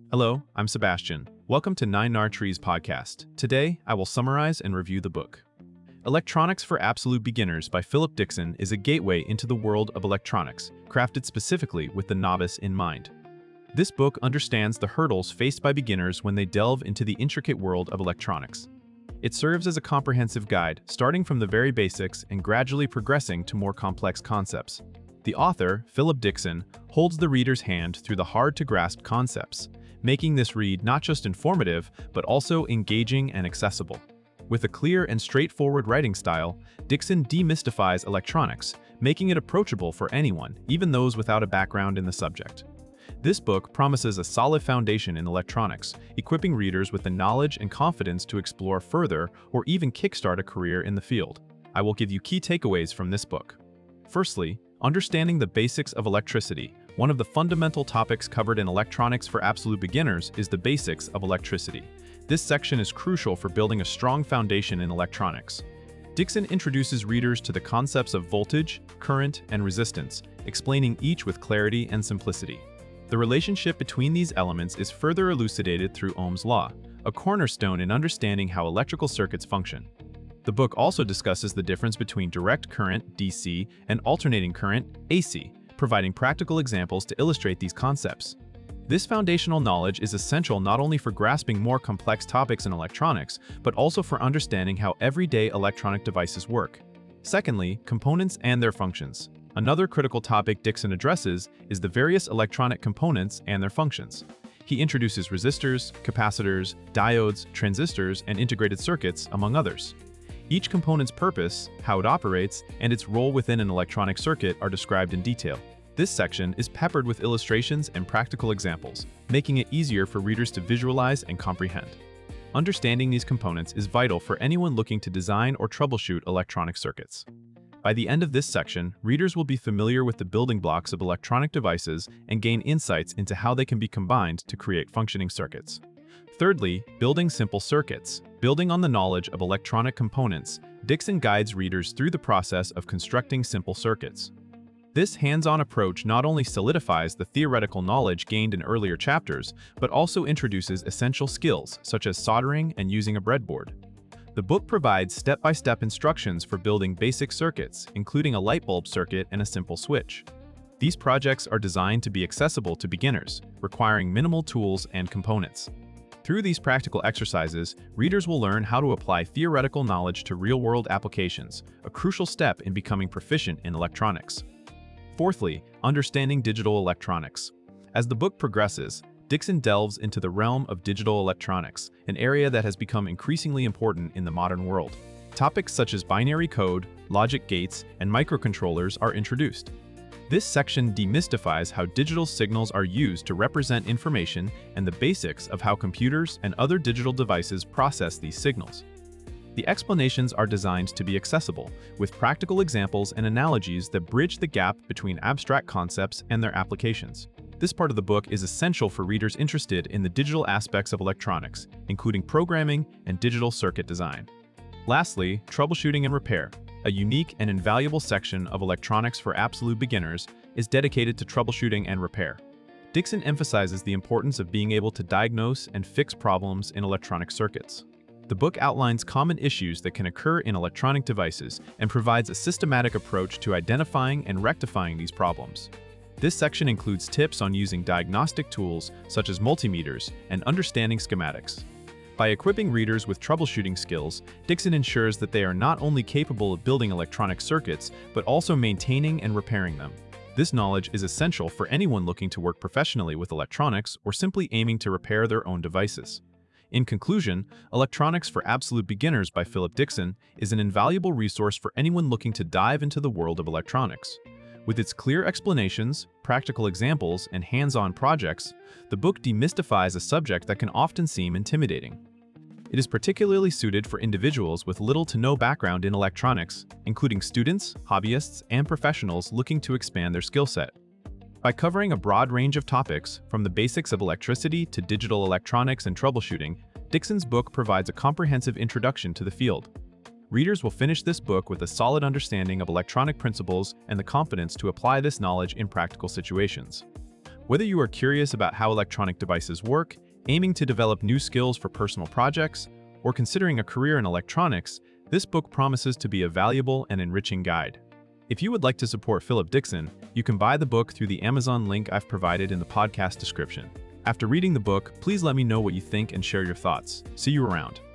Hello, I'm Sebastian. Welcome to Nine Nar Trees podcast. Today, I will summarize and review the book. Electronics for Absolute Beginners by Philip Dixon is a gateway into the world of electronics, crafted specifically with the novice in mind. This book understands the hurdles faced by beginners when they delve into the intricate world of electronics. It serves as a comprehensive guide, starting from the very basics and gradually progressing to more complex concepts. The author, Philip Dixon, holds the reader's hand through the hard-to-grasp concepts, making this read not just informative, but also engaging and accessible. With a clear and straightforward writing style, Dixon demystifies electronics, making it approachable for anyone, even those without a background in the subject. This book promises a solid foundation in electronics, equipping readers with the knowledge and confidence to explore further or even kickstart a career in the field. I will give you key takeaways from this book. Firstly, understanding the basics of electricity. One of the fundamental topics covered in Electronics for Absolute Beginners is the basics of electricity. This section is crucial for building a strong foundation in electronics. Dixon introduces readers to the concepts of voltage, current, and resistance, explaining each with clarity and simplicity. The relationship between these elements is further elucidated through Ohm's law, a cornerstone in understanding how electrical circuits function. The book also discusses the difference between direct current, DC, and alternating current, AC, providing practical examples to illustrate these concepts. This foundational knowledge is essential not only for grasping more complex topics in electronics, but also for understanding how everyday electronic devices work. Secondly, components and their functions. Another critical topic Dixon addresses is the various electronic components and their functions. He introduces resistors, capacitors, diodes, transistors, and integrated circuits, among others. Each component's purpose, how it operates, and its role within an electronic circuit are described in detail. This section is peppered with illustrations and practical examples, making it easier for readers to visualize and comprehend. Understanding these components is vital for anyone looking to design or troubleshoot electronic circuits. By the end of this section, readers will be familiar with the building blocks of electronic devices and gain insights into how they can be combined to create functioning circuits. Thirdly, building simple circuits. Building on the knowledge of electronic components, Dixon guides readers through the process of constructing simple circuits. This hands-on approach not only solidifies the theoretical knowledge gained in earlier chapters, but also introduces essential skills such as soldering and using a breadboard. The book provides step-by-step instructions for building basic circuits, including a light bulb circuit and a simple switch. These projects are designed to be accessible to beginners, requiring minimal tools and components. Through these practical exercises, readers will learn how to apply theoretical knowledge to real-world applications, a crucial step in becoming proficient in electronics. Fourthly, understanding digital electronics. As the book progresses, Dixon delves into the realm of digital electronics, an area that has become increasingly important in the modern world. Topics such as binary code, logic gates, and microcontrollers are introduced. This section demystifies how digital signals are used to represent information and the basics of how computers and other digital devices process these signals. The explanations are designed to be accessible, with practical examples and analogies that bridge the gap between abstract concepts and their applications. This part of the book is essential for readers interested in the digital aspects of electronics, including programming and digital circuit design. Lastly, troubleshooting and repair. A unique and invaluable section of Electronics for Absolute Beginners is dedicated to troubleshooting and repair. Dixon emphasizes the importance of being able to diagnose and fix problems in electronic circuits. The book outlines common issues that can occur in electronic devices and provides a systematic approach to identifying and rectifying these problems. This section includes tips on using diagnostic tools such as multimeters and understanding schematics. By equipping readers with troubleshooting skills, Dixon ensures that they are not only capable of building electronic circuits, but also maintaining and repairing them. This knowledge is essential for anyone looking to work professionally with electronics or simply aiming to repair their own devices. In conclusion, Electronics for Absolute Beginners by Philip Dixon is an invaluable resource for anyone looking to dive into the world of electronics. With its clear explanations, practical examples, and hands-on projects, the book demystifies a subject that can often seem intimidating. It is particularly suited for individuals with little to no background in electronics, including students, hobbyists, and professionals looking to expand their skill set. By covering a broad range of topics, from the basics of electricity to digital electronics and troubleshooting, Dixon's book provides a comprehensive introduction to the field. Readers will finish this book with a solid understanding of electronic principles and the confidence to apply this knowledge in practical situations. Whether you are curious about how electronic devices work, aiming to develop new skills for personal projects, or considering a career in electronics, this book promises to be a valuable and enriching guide. If you would like to support Philip Dixon, you can buy the book through the Amazon link I've provided in the podcast description. After reading the book, please let me know what you think and share your thoughts. See you around.